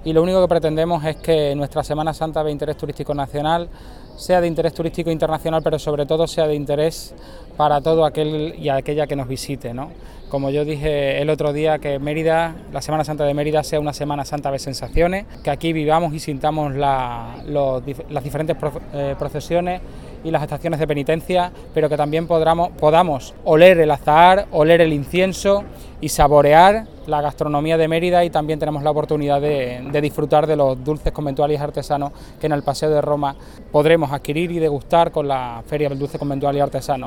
y lo único que pretendemos es que nuestra Semana Santa de interés turístico nacional sea de interés turístico internacional, pero sobre todo sea de interés para todo aquel y aquella que nos visite, ¿no? Como yo dije el otro día, que Mérida, la Semana Santa de Mérida sea una Semana Santa de sensaciones, que aquí vivamos y sintamos las diferentes procesiones y las estaciones de penitencia, pero que también podamos oler el azahar, oler el incienso y saborear la gastronomía de Mérida, y también tenemos la oportunidad de disfrutar de los dulces conventuales y artesanos que en el Paseo de Roma podremos adquirir y degustar con la Feria del Dulce Conventual y Artesano.